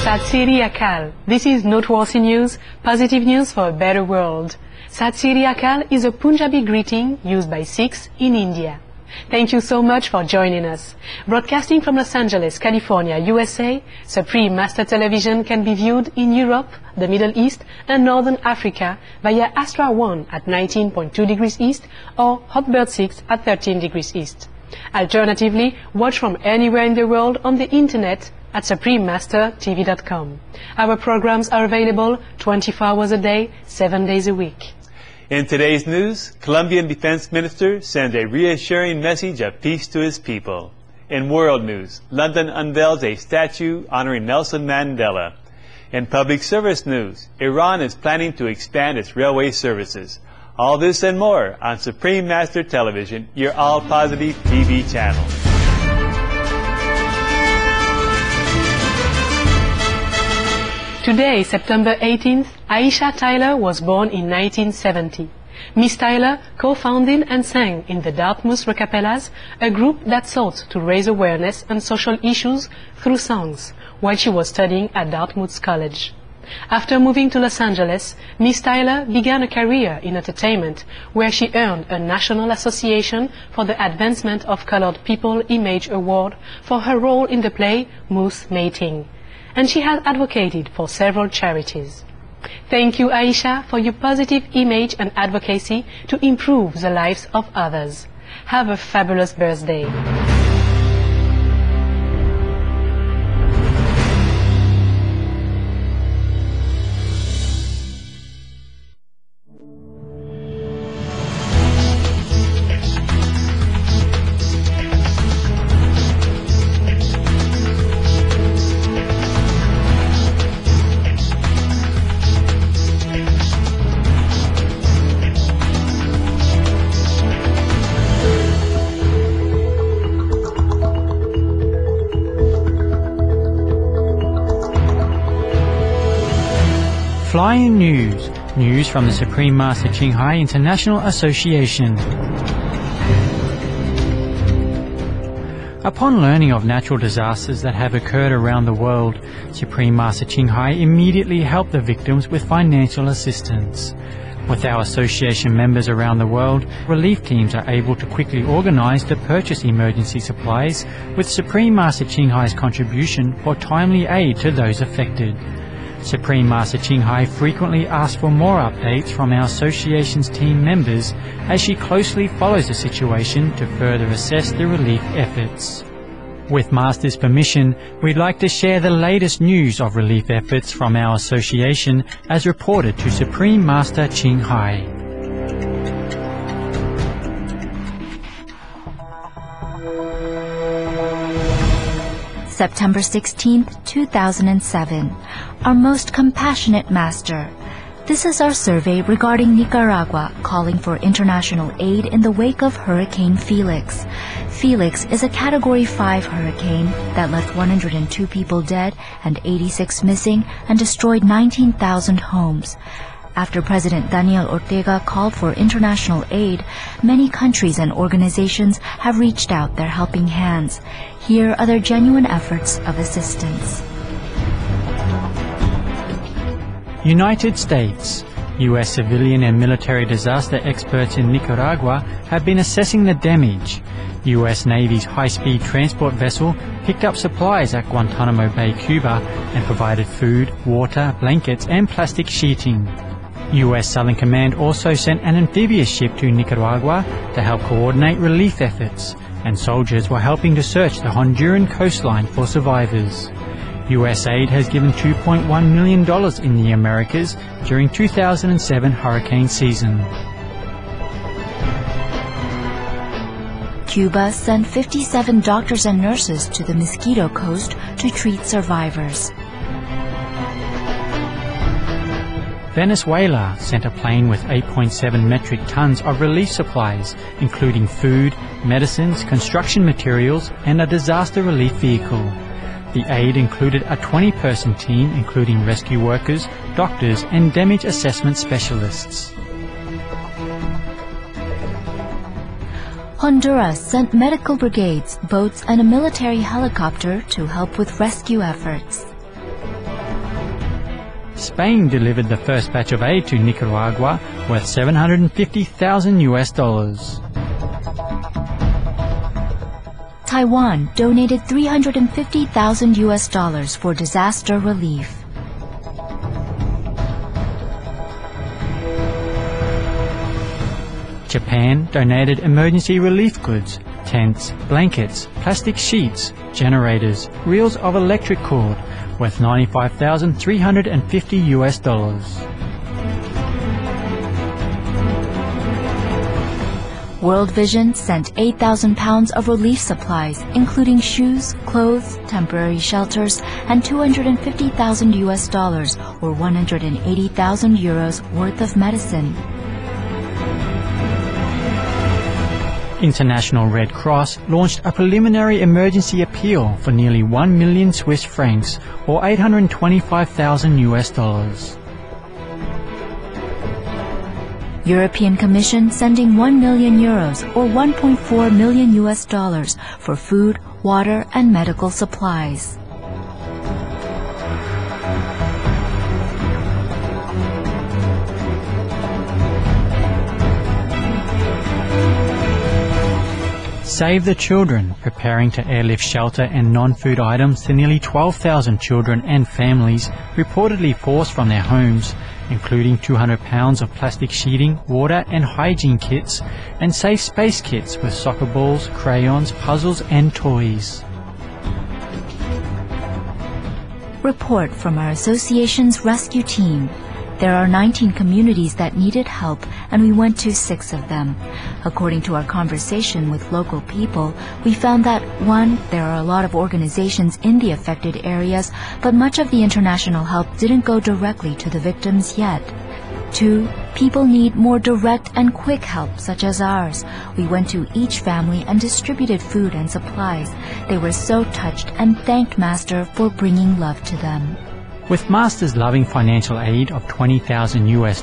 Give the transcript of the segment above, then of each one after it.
Sat Siri Akal. This is noteworthy news, positive news for a better world. Sat Siri Akal is a Punjabi greeting used by Sikhs in India. Thank you so much for joining us. Broadcasting from Los Angeles, California, USA, Supreme Master Television can be viewed in Europe, the Middle East and Northern Africa via Astra 1 at 19.2 degrees east or Hotbird 6 at 13 degrees east. Alternatively, watch from anywhere in the world on the internet at suprememastertv.com. Our programs are available 24 hours a day, 7 days a week. In today's news, Colombian Defense Minister sends a reassuring message of peace to his people. In world news, London unveils a statue honoring Nelson Mandela. In public service news, Iran is planning to expand its railway services. All this and more on Supreme Master Television, your all-positive TV channel. Today, September 18th, Aisha Tyler was born in 1970. Miss Tyler co-founded and sang in the Dartmouth Rockapellas, a group that sought to raise awareness on social issues through songs, while she was studying at Dartmouth College. After moving to Los Angeles, Miss Tyler began a career in entertainment, where she earned a National Association for the Advancement of Colored People Image Award for her role in the play Moose Mating. And she has advocated for several charities. Thank you, Aisha, for your positive image and advocacy to improve the lives of others. Have a fabulous birthday. Flying News, news from the Supreme Master Ching Hai International Association. Upon learning of natural disasters that have occurred around the world, Supreme Master Ching Hai immediately helped the victims with financial assistance. With our association members around the world, relief teams are able to quickly organize to purchase emergency supplies with Supreme Master Ching Hai's contribution for timely aid to those affected. Supreme Master Ching Hai frequently asks for more updates from our association's team members as she closely follows the situation to further assess the relief efforts. With Master's permission, we'd like to share the latest news of relief efforts from our association as reported to Supreme Master Ching Hai. September 16th, 2007. Our most compassionate master. This is our survey regarding Nicaragua, calling for international aid in the wake of Hurricane Felix. Felix is a Category 5 hurricane that left 102 people dead and 86 missing and destroyed 19,000 homes. After President Daniel Ortega called for international aid, many countries and organizations have reached out their helping hands. Here are their genuine efforts of assistance. United States. U.S. civilian and military disaster experts in Nicaragua have been assessing the damage. U.S. Navy's high-speed transport vessel picked up supplies at Guantanamo Bay, Cuba, and provided food, water, blankets, and plastic sheeting. U.S. Southern Command also sent an amphibious ship to Nicaragua to help coordinate relief efforts, and soldiers were helping to search the Honduran coastline for survivors. U.S. aid has given $2.1 million in the Americas during 2007 hurricane season. Cuba sent 57 doctors and nurses to the Mosquito Coast to treat survivors. Venezuela sent a plane with 8.7 metric tons of relief supplies, including food, medicines, construction materials, and a disaster relief vehicle. The aid included a 20-person team, including rescue workers, doctors, and damage assessment specialists. Honduras sent medical brigades, boats, and a military helicopter to help with rescue efforts. Spain delivered the first batch of aid to Nicaragua worth $750,000. Taiwan donated $350,000 for disaster relief. Japan donated emergency relief goods, tents, blankets, plastic sheets, generators, reels of electric cord, worth $95,350. World Vision sent 8,000 pounds of relief supplies, including shoes, clothes, temporary shelters, and $250,000 or 180,000 euros worth of medicine. International Red Cross launched a preliminary emergency appeal for nearly 1 million Swiss francs or $825,000. European Commission sending 1 million euros or 1.4 million US dollars for food, water, and medical supplies. Save the Children, preparing to airlift shelter and non-food items to nearly 12,000 children and families reportedly forced from their homes, including 200 pounds of plastic sheeting, water and hygiene kits, and safe space kits with soccer balls, crayons, puzzles and toys. Report from our association's rescue team. There are 19 communities that needed help, and we went to 6 of them. According to our conversation with local people, we found that 1, there are a lot of organizations in the affected areas, but much of the international help didn't go directly to the victims yet. 2, people need more direct and quick help, such as ours. We went to each family and distributed food and supplies. They were so touched and thanked Master for bringing love to them. With Master's loving financial aid of $20,000 US,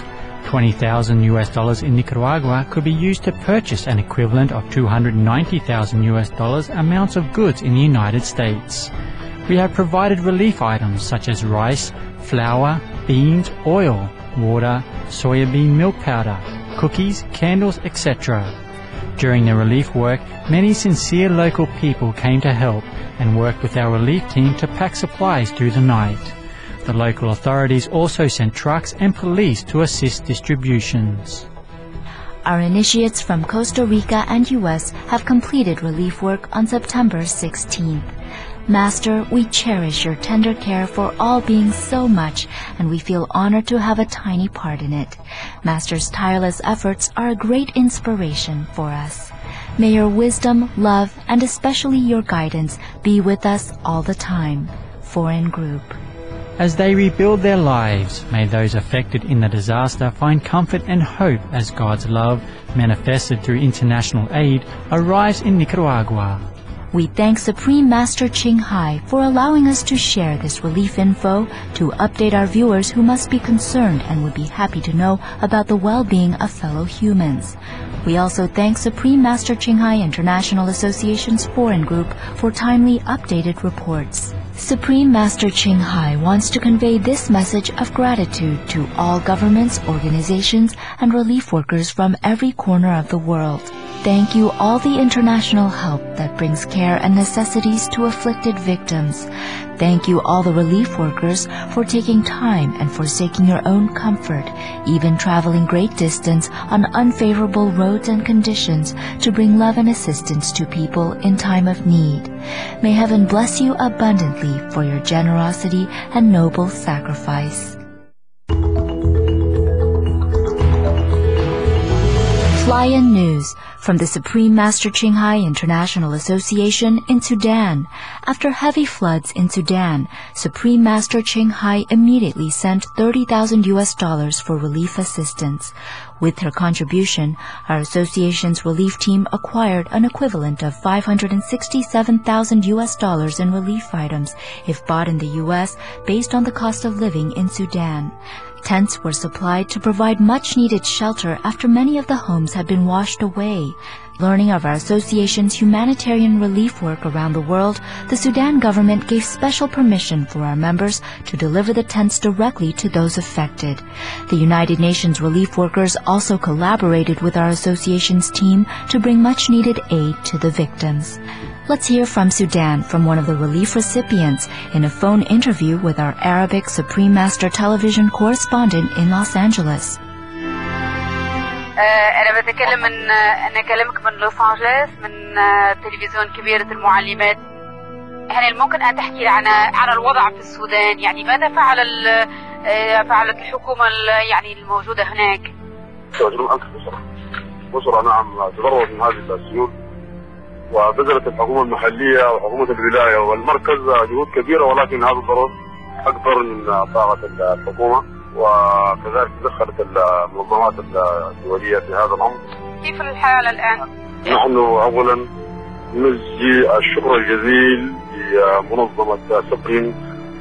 $20,000 US in Nicaragua could be used to purchase an equivalent of $290,000 US amounts of goods in the United States. We have provided relief items such as rice, flour, beans, oil, water, soybean milk powder, cookies, candles, etc. During the relief work, many sincere local people came to help and worked with our relief team to pack supplies through the night. The local authorities also sent trucks and police to assist distributions. Our initiates from Costa Rica and U.S. have completed relief work on September 16th. Master, we cherish your tender care for all beings so much, and we feel honored to have a tiny part in it. Master's tireless efforts are a great inspiration for us. May your wisdom, love, and especially your guidance be with us all the time. Foreign Group. As they rebuild their lives, may those affected in the disaster find comfort and hope as God's love, manifested through international aid, arrives in Nicaragua. We thank Supreme Master Ching Hai for allowing us to share this relief info to update our viewers who must be concerned and would be happy to know about the well-being of fellow humans. We also thank Supreme Master Ching Hai International Association's Foreign Group for timely updated reports. Supreme Master Ching Hai wants to convey this message of gratitude to all governments, organizations, and relief workers from every corner of the world. Thank you all the international help that brings care and necessities to afflicted victims. Thank you all the relief workers for taking time and forsaking your own comfort, even traveling great distance on unfavorable roads and conditions to bring love and assistance to people in time of need. May heaven bless you abundantly for your generosity and noble sacrifice. Fly-in news from the Supreme Master Ching Hai International Association in Sudan. After heavy floods in Sudan, Supreme Master Ching Hai immediately sent $30,000 US for relief assistance. With her contribution, our association's relief team acquired an equivalent of $567,000 US in relief items if bought in the US based on the cost of living in Sudan. Tents were supplied to provide much-needed shelter after many of the homes had been washed away. learning of our association's humanitarian relief work around the world, the Sudan government gave special permission for our members to deliver the tents directly to those affected. The United Nations relief workers also collaborated with our association's team to bring much-needed aid to the victims. Let's hear from Sudan, from one of the relief recipients, in a phone interview with our Arabic Supreme Master television correspondent in Los Angeles. أنا بتكلم أنا أكلمك من لوس أنجلوس من تلفزيون كبيرة المعلمات. هل ممكن أن تحكي عن الوضع في السودان؟ يعني ماذا فعلت الحكومة يعني الموجودة هناك؟ تجربة أسرة نعم تضررت من هذه السيول، وبذلت الحكومة المحلية وحكومة الولاية والمركز جهود كبيرة، ولكن هذا الضرر أكبر من طاقة الحكومة، وكذلك دخلت المنظمات الدولية في هذا الأمر. كيف الحالة الآن؟ نحن أولا نجزي الشكر الجزيل لمنظمة سبرين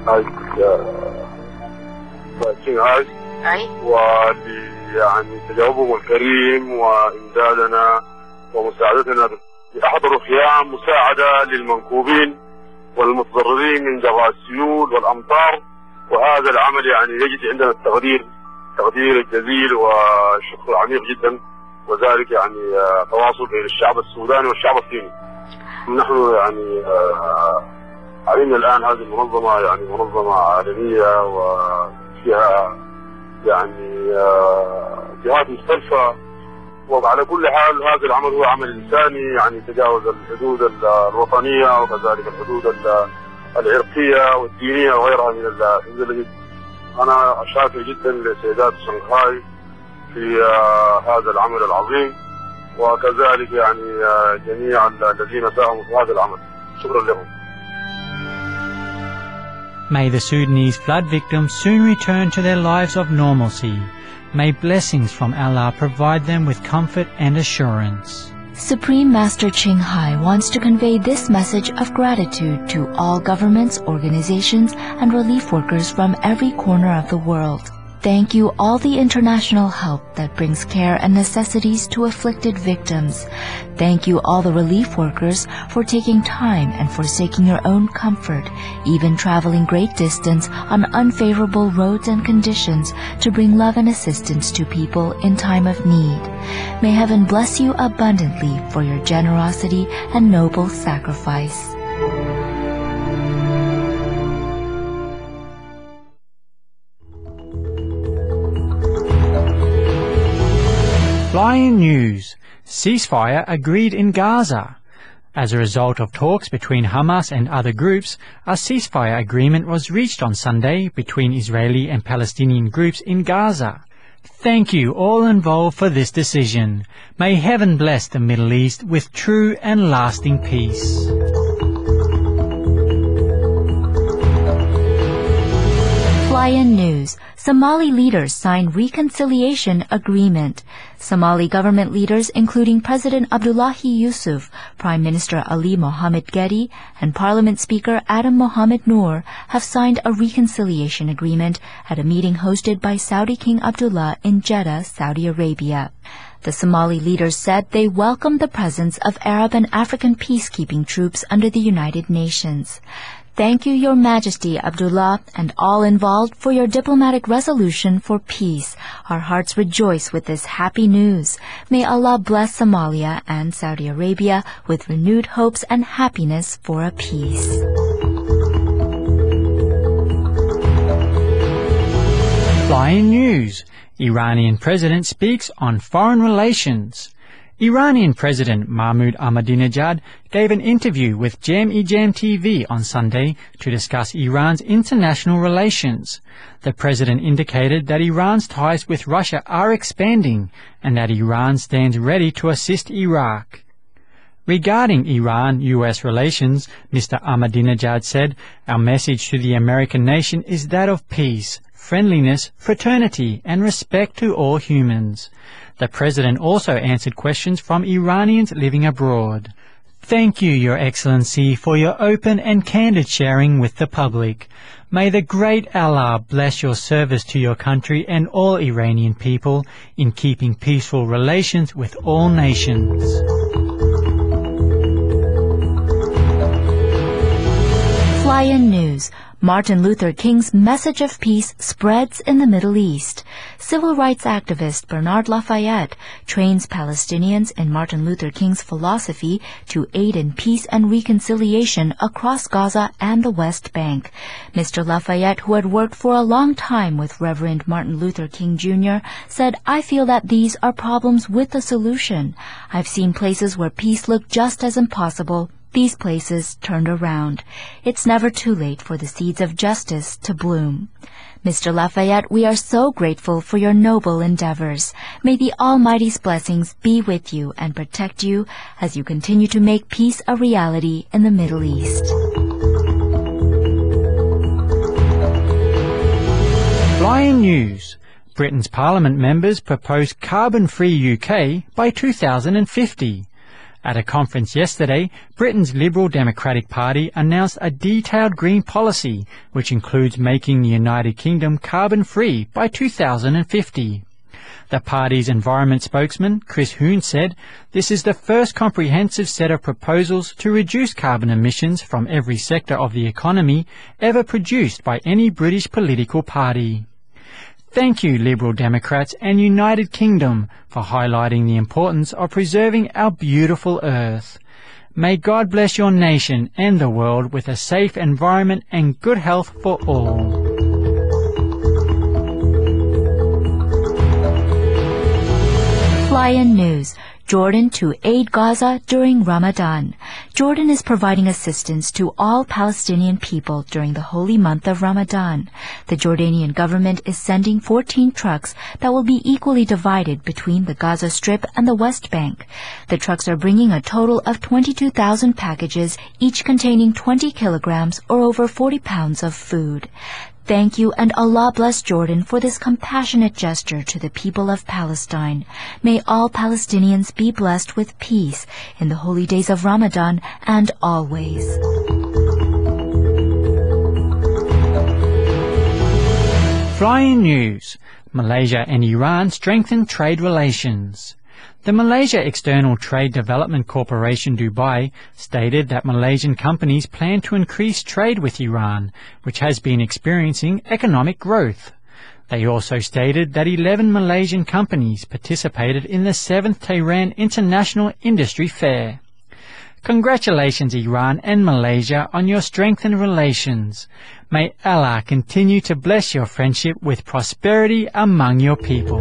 شنغهاي وليعني تجاوبهم الكريم وإمدادنا ومساعدتنا بأحضر خيام مساعدة للمنكوبين والمتضررين من جراء السيول والأمطار، وهذا العمل يعني يجد عندنا التقدير الجزيل والشكر العميق جدا، وذلك يعني تواصل بين الشعب السوداني والشعب الصيني. نحن يعني علينا الآن هذه المنظمة يعني منظمة عالمية وفيها يعني جهات مختلفة، وعلى كل حال هذا العمل هو عمل إنساني يعني تجاوز الحدود الوطنية وكذلك الحدود العرقية والدينية وغيرها من الحدود. أنا شاكر جدا لسيدات شنغهاي في هذا العمل العظيم، وكذلك يعني جميع الذين ساهموا في هذا العمل. شكرا لهم. May the Sudanese flood victims soon return to their lives of normalcy. May blessings from Allah provide them with comfort and assurance. Supreme Master Ching Hai wants to convey this message of gratitude to all governments, organizations, and relief workers from every corner of the world. Thank you all the international help that brings care and necessities to afflicted victims. Thank you all the relief workers for taking time and forsaking your own comfort, even traveling great distance on unfavorable roads and conditions to bring love and assistance to people in time of need. May heaven bless you abundantly for your generosity and noble sacrifice. Flying news. Ceasefire agreed in Gaza. As a result of talks between Hamas and other groups, a ceasefire agreement was reached on Sunday between Israeli and Palestinian groups in Gaza. Thank you all involved for this decision. May heaven bless the Middle East with true and lasting peace. Fly-in news. Somali leaders sign reconciliation agreement. Somali government leaders, including President Abdullahi Yusuf, Prime Minister Ali Mohammed Ghedi, and Parliament Speaker Adam Mohammed Noor, have signed a reconciliation agreement at a meeting hosted by Saudi King Abdullah in Jeddah, Saudi Arabia. The Somali leaders said they welcomed the presence of Arab and African peacekeeping troops under the United Nations. Thank you, Your Majesty Abdullah, and all involved for your diplomatic resolution for peace. Our hearts rejoice with this happy news. May Allah bless Somalia and Saudi Arabia with renewed hopes and happiness for a peace. Flying news. Iranian president speaks on foreign relations. Iranian President Mahmoud Ahmadinejad gave an interview with Jam-e-Jam TV on Sunday to discuss Iran's international relations. The president indicated that Iran's ties with Russia are expanding and that Iran stands ready to assist Iraq. Regarding Iran-US relations, Mr. Ahmadinejad said, "Our message to the American nation is that of peace, friendliness, fraternity, and respect to all humans." The President also answered questions from Iranians living abroad. Thank you, Your Excellency, for your open and candid sharing with the public. May the great Allah bless your service to your country and all Iranian people in keeping peaceful relations with all nations. Fly-In News. Martin Luther King's message of peace spreads in the Middle East. Civil rights activist Bernard Lafayette trains Palestinians in Martin Luther King's philosophy to aid in peace and reconciliation across Gaza and the West Bank. Mr. Lafayette, who had worked for a long time with Reverend Martin Luther King Jr., said, "I feel that these are problems with a solution. I've seen places where peace looked just as impossible. These places turned around. It's never too late for the seeds of justice to bloom." Mr. Lafayette, we are so grateful for your noble endeavors. May the Almighty's blessings be with you and protect you as you continue to make peace a reality in the Middle East. Fly-In News. Britain's Parliament members propose carbon-free UK by 2050. At a conference yesterday, Britain's Liberal Democratic Party announced a detailed green policy which includes making the United Kingdom carbon-free by 2050. The party's environment spokesman, Chris Huhne, said, "This is the first comprehensive set of proposals to reduce carbon emissions from every sector of the economy ever produced by any British political party." Thank you, Liberal Democrats and United Kingdom, for highlighting the importance of preserving our beautiful earth. May God bless your nation and the world with a safe environment and good health for all. Fly-In News. Jordan to aid Gaza during Ramadan. Jordan is providing assistance to all Palestinian people during the holy month of Ramadan. The Jordanian government is sending 14 trucks that will be equally divided between the Gaza Strip and the West Bank. The trucks are bringing a total of 22,000 packages, each containing 20 kilograms or over 40 pounds of food. Thank you, and Allah bless Jordan for this compassionate gesture to the people of Palestine. May all Palestinians be blessed with peace in the holy days of Ramadan and always. Fly-In News. Malaysia and Iran strengthen trade relations. The Malaysia External Trade Development Corporation Dubai stated that Malaysian companies plan to increase trade with Iran, which has been experiencing economic growth. They also stated that 11 Malaysian companies participated in the 7th Tehran International Industry Fair. Congratulations, Iran and Malaysia, on your strengthened relations. May Allah continue to bless your friendship with prosperity among your people.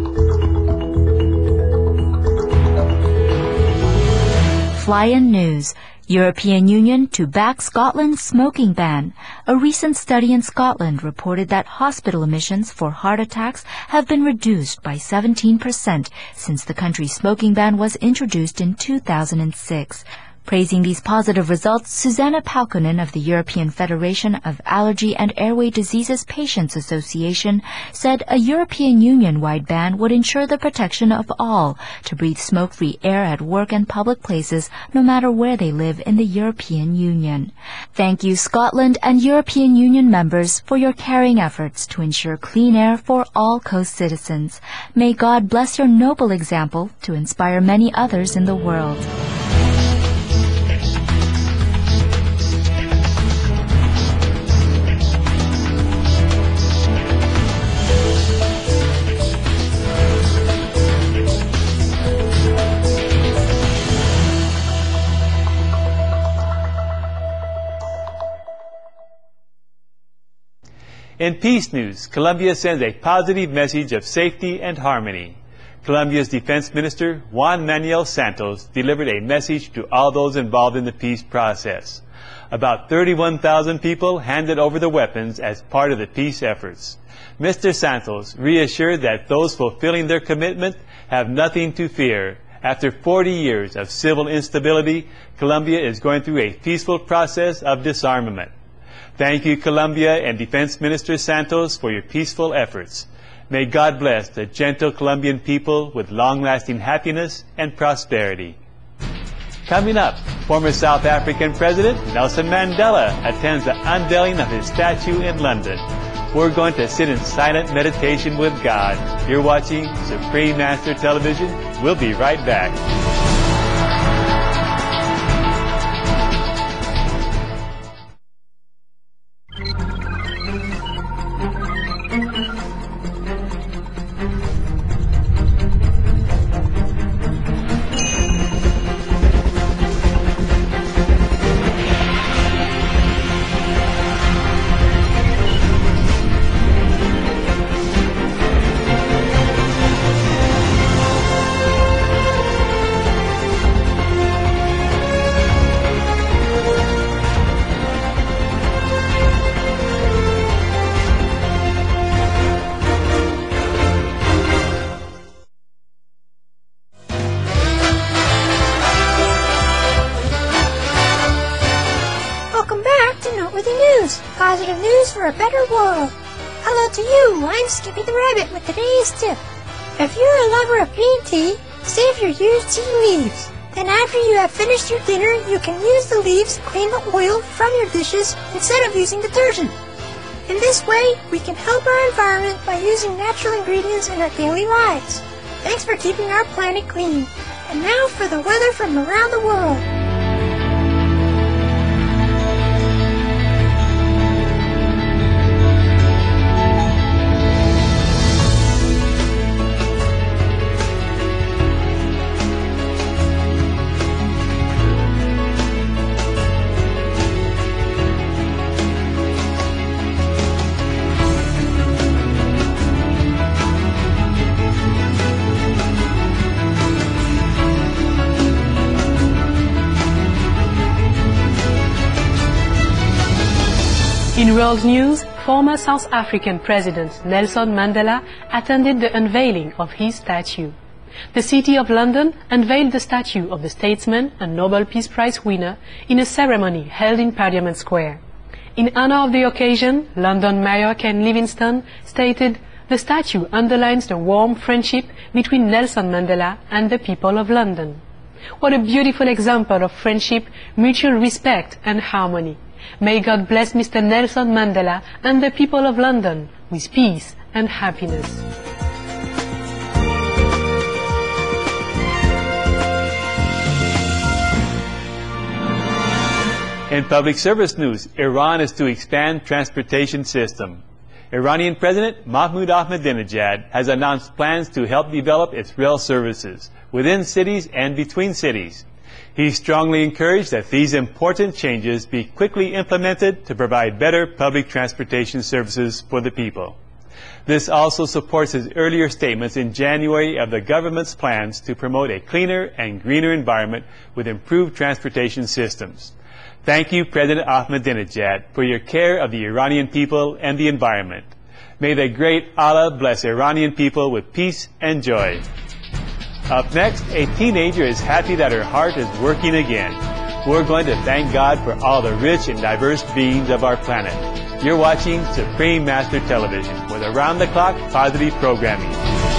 Fly-In News. European Union to back Scotland's smoking ban. A recent study in Scotland reported that hospital admissions for heart attacks have been reduced by 17% since the country's smoking ban was introduced in 2006. Praising these positive results, Susanna Palkonen of the European Federation of Allergy and Airway Diseases Patients Association said a European Union-wide ban would ensure the protection of all to breathe smoke-free air at work and public places no matter where they live in the European Union. Thank you, Scotland and European Union members, for your caring efforts to ensure clean air for all coast citizens. May God bless your noble example to inspire many others in the world. In peace news, Colombia sends a positive message of safety and harmony. Colombia's Defense Minister, Juan Manuel Santos, delivered a message to all those involved in the peace process. About 31,000 people handed over the weapons as part of the peace efforts. Mr. Santos reassured that those fulfilling their commitment have nothing to fear. After 40 years of civil instability, Colombia is going through a peaceful process of disarmament. Thank you, Colombia and Defense Minister Santos, for your peaceful efforts. May God bless the gentle Colombian people with long-lasting happiness and prosperity. Coming up, former South African President Nelson Mandela attends the unveiling of his statue in London. We're going to sit in silent meditation with God. You're watching Supreme Master Television. We'll be right back. a better world. Hello to you, I'm Skippy the Rabbit with today's tip. If you're a lover of green tea, save your used tea leaves. Then after you have finished your dinner, you can use the leaves to clean the oil from your dishes instead of using detergent. In this way, we can help our environment by using natural ingredients in our daily lives. Thanks for keeping our planet clean. And now for the weather from around the world. In world news, former South African President Nelson Mandela attended the unveiling of his statue. The City of London unveiled the statue of the statesman and Nobel Peace Prize winner in a ceremony held in Parliament Square. In honor of the occasion, London Mayor Ken Livingstone stated, "The statue underlines the warm friendship between Nelson Mandela and the people of London." What a beautiful example of friendship, mutual respect and harmony. May God bless Mr. Nelson Mandela and the people of London with peace and happiness. In public service news, Iran is to expand transportation system. Iranian President Mahmoud Ahmadinejad has announced plans to help develop its rail services within cities and between cities. He strongly encouraged that these important changes be quickly implemented to provide better public transportation services for the people. This also supports his earlier statements in January of the government's plans to promote a cleaner and greener environment with improved transportation systems. Thank you, President Ahmadinejad, for your care of the Iranian people and the environment. May the great Allah bless Iranian people with peace and joy. Up next, a teenager is happy that her heart is working again. We're going to thank God for all the rich and diverse beings of our planet. You're watching Supreme Master Television with around-the-clock positive programming.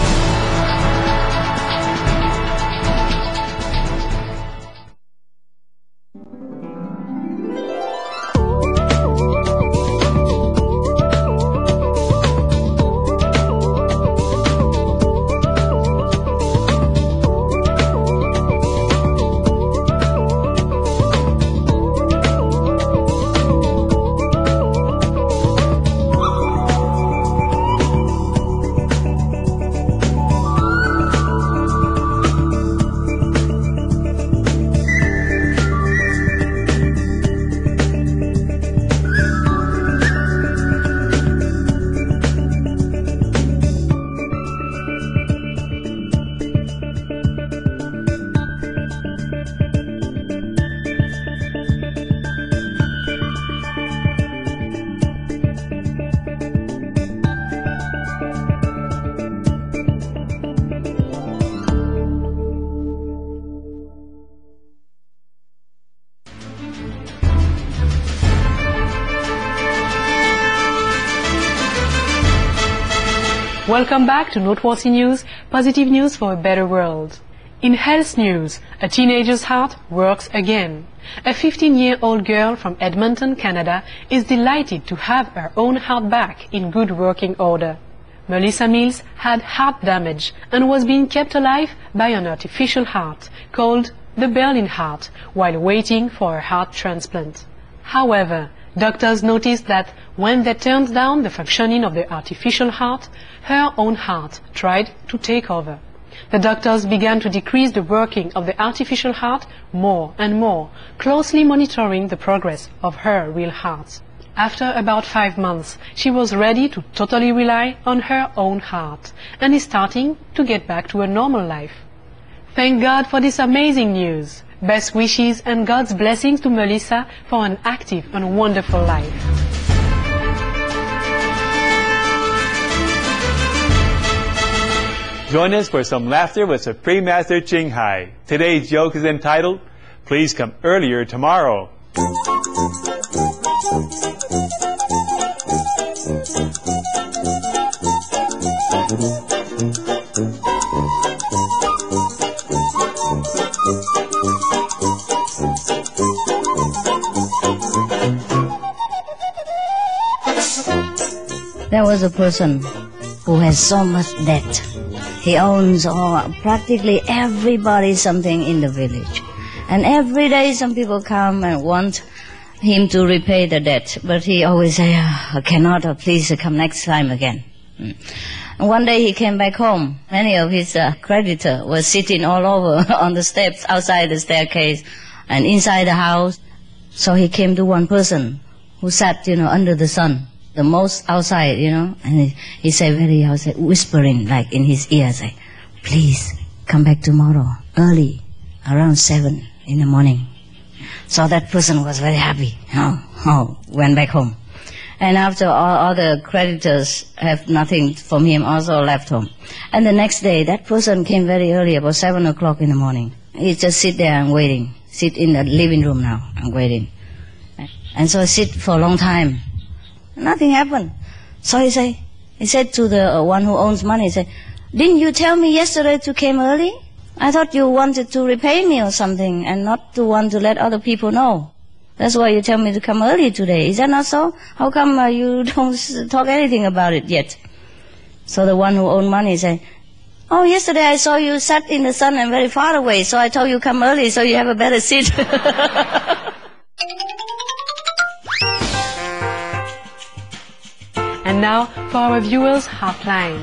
Welcome back to Noteworthy News, positive news for a better world. In health news, a teenager's heart works again. A 15-year-old girl from Edmonton, Canada is delighted to have her own heart back in good working order. Melissa Mills had heart damage and was being kept alive by an artificial heart called the Berlin heart while waiting for a heart transplant. However, doctors noticed that when they turned down the functioning of the artificial heart, her own heart tried to take over. The doctors began to decrease the working of the artificial heart more and more, closely monitoring the progress of her real heart. After about 5 months, she was ready to totally rely on her own heart and is starting to get back to a normal life. Thank God for this amazing news. Best wishes and God's blessings to Melissa for an active and wonderful life. Join us for some laughter with Supreme Master Ching Hai. Today's joke is entitled, "Please come earlier tomorrow." was a person who has so much debt. He owns practically everybody something in the village. And every day some people come and want him to repay the debt. But he always say, I cannot, please come next time again. And one day he came back home. Many of his creditors were sitting all over on the steps outside the staircase and inside the house. So he came to one person who sat, under the sun, the most outside, and he said very, whispering like in his ear, say, please come back tomorrow early, around 7 in the morning. So that person was very happy. Went back home. And after all the creditors have nothing from him, also left home. And the next day, that person came very early, about 7 o'clock in the morning. He just sit there and waiting. Sit in the living room now and waiting. And so I sit for a long time. Nothing happened. So he said to the one who owns money, he said, didn't you tell me yesterday to come early? I thought you wanted to repay me or something and not to want to let other people know. That's why you tell me to come early today. Is that not so? How come you don't talk anything about it yet? So the one who owned money said, oh, yesterday I saw you sat in the sun and very far away, so I told you come early so you have a better seat. And now for our viewers' hotline.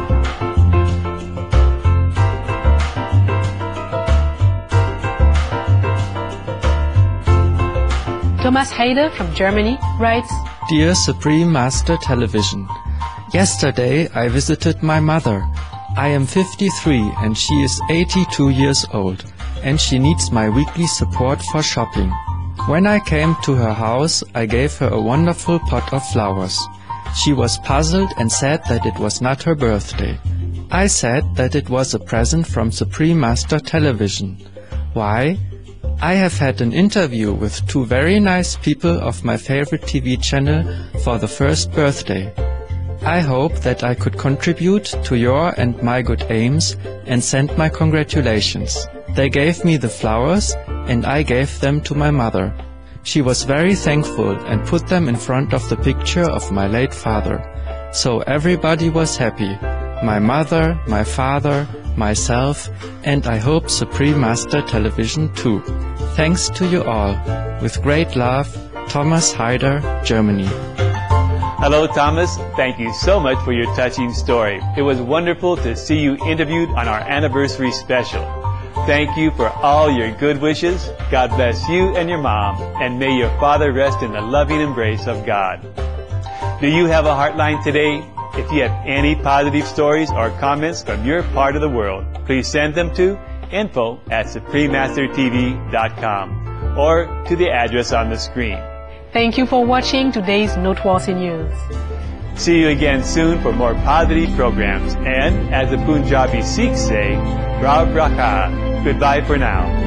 Thomas Heider from Germany writes, Dear Supreme Master Television, yesterday I visited my mother. I am 53 and she is 82 years old, and she needs my weekly support for shopping. When I came to her house, I gave her a wonderful pot of flowers. She was puzzled and said that it was not her birthday. I said that it was a present from Supreme Master Television. Why? I have had an interview with 2 very nice people of my favorite TV channel for the first birthday. I hope that I could contribute to your and my good aims and send my congratulations. They gave me the flowers and I gave them to my mother. She was very thankful and put them in front of the picture of my late father. So everybody was happy. My mother, my father, myself, and I hope Supreme Master Television too. Thanks to you all. With great love, Thomas Heider, Germany. Hello, Thomas. Thank you so much for your touching story. It was wonderful to see you interviewed on our anniversary special. Thank you for all your good wishes. God bless you and your mom, and may your father rest in the loving embrace of God. Do you have a heartline today? If you have any positive stories or comments from your part of the world, please send them to info@suprememastertv.com or to the address on the screen. thank you for watching today's Noteworthy News. See you again soon for more positive programs. And as the Punjabi Sikhs say, Rab Rakha. Goodbye for now.